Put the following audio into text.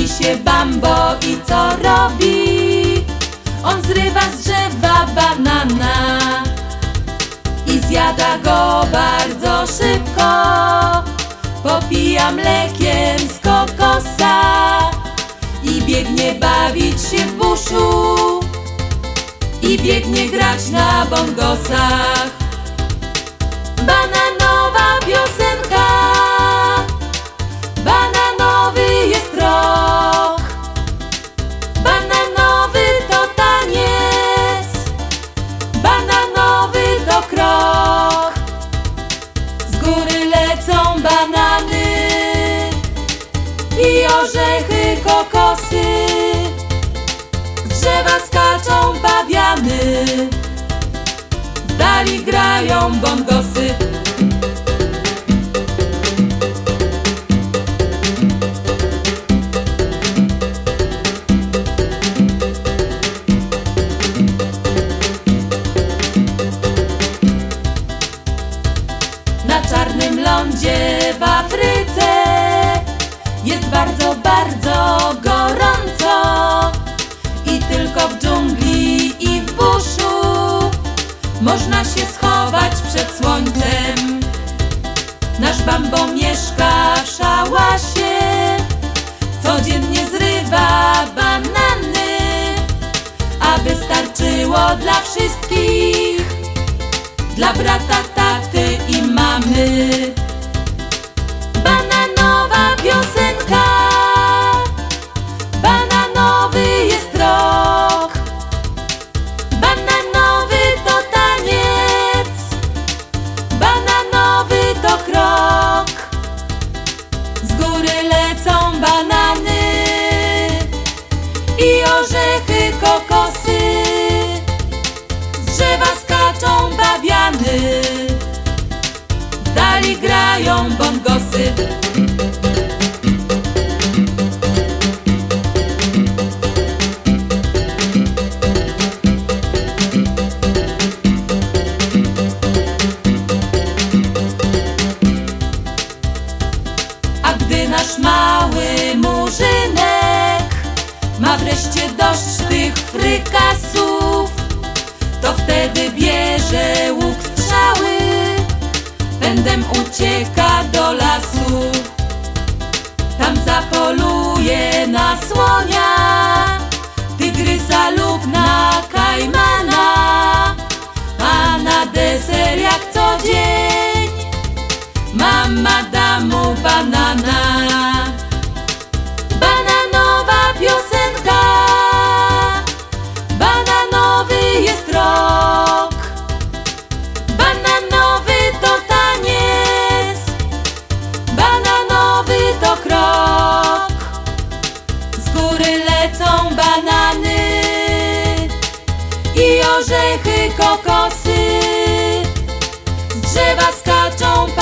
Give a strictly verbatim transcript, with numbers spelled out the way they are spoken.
Budzi się Bambo i co robi? On zrywa z drzewa banana i zjada go bardzo szybko. Popija mlekiem z kokosa i biegnie bawić się w buszu, i biegnie grać na bongosach. Bananowa piosenka, bananowy jest rok, bananowy to taniec, bananowy to krok. Z góry lecą banany i orzechy, kokosy, z drzewa skaczą pawiany, w dali grają bongosy. Na czarnym lądzie w Afryce jest bardzo, bardzo gorąco i tylko w dżungli i w buszu można się schować przed słońcem. Nasz Bambo mieszka w szałasie, codziennie zrywa banany, aby starczyło dla wszystkich, dla brata, taty i mamy. Bananowa piosenka, bananowy jest rok, bananowy to taniec, bananowy to krok. Z góry lecą banany i orzechy, kokosy, z drzewa skaczą pawiany, w dali grają bongosy. A gdy nasz mały murzynek ma wreszcie dość tych frykasów, to wtedy bierze łuk, strzały, pędem ucieka do lasu. Tam zapoluje na słonia, tygrysa lub na kajmana, a na deser jak co dzień mama da mu banana. Bananowa piosenka, bananowy jest rok, bananowy to taniec, bananowy to krok. Z góry lecą banany i orzechy, kokosy, z drzewa skaczą